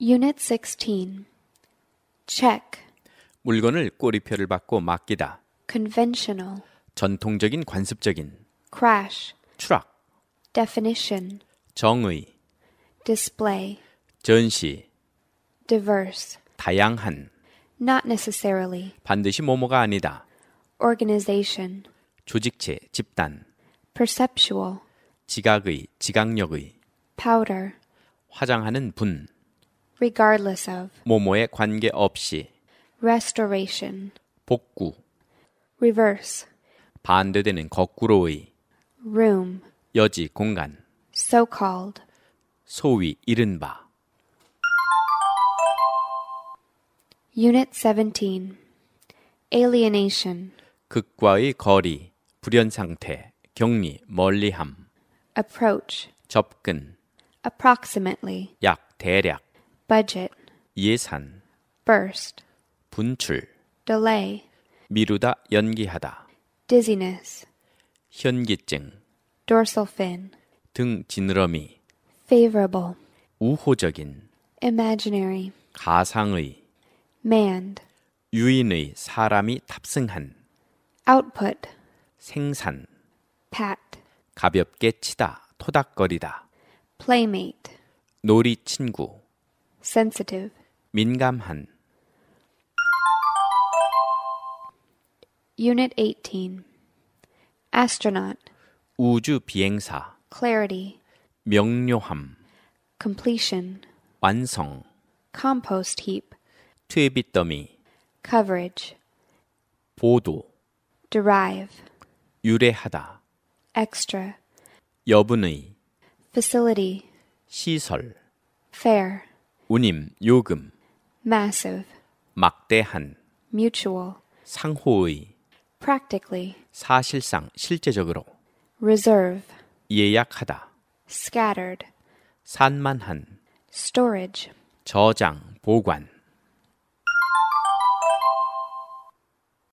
Unit 16. Check. 물건을 꼬리표를 받고 맡기다. Conventional. 전통적인 관습적인. Crash. 추락. Definition. 정의. Display. 전시. Diverse. 다양한. Not necessarily. 반드시 뭐뭐가 아니다. Organization. 조직체, 집단. Perceptual. 지각의, 지각력의. Powder. 화장하는 분. Regardless of. 뭐뭐에 관계없이. Restoration. 복구. Reverse. 반대되는 거꾸로의. Room. 여지, 공간. So-called. 소위 이른바. Unit 17. Alienation. 극과의 거리, 불연상태, 격리, 멀리함. Approach. 접근, Approximately. 약, 대략. Budget. 예산, Burst. 분출. Delay. 미루다, 연기하다. Dizziness. 현기증, Dorsal fin. 등 지느러미. Favorable. 우호적인, Imaginary. 가상의. Manned. 유인의, 사람이 탑승한. Output. 생산, Pat. 가볍게 치다, 토닥거리다. Playmate. 놀이 친구, Sensitive. 민감한. Unit 18. Astronaut. 우주 비행사, Clarity. 명료함, Completion. 완성. Compost heap. 퇴비 더미, Coverage. 보도. Derive. 유래하다. Extra. 여분의, Facility. 시설. Fair. 운임, 요금. Massive. 막대한. Mutual. 상호의. Practically. 사실상, 실제적으로. Reserve. 예약하다. Scattered. 산만한. Storage. 저장, 보관.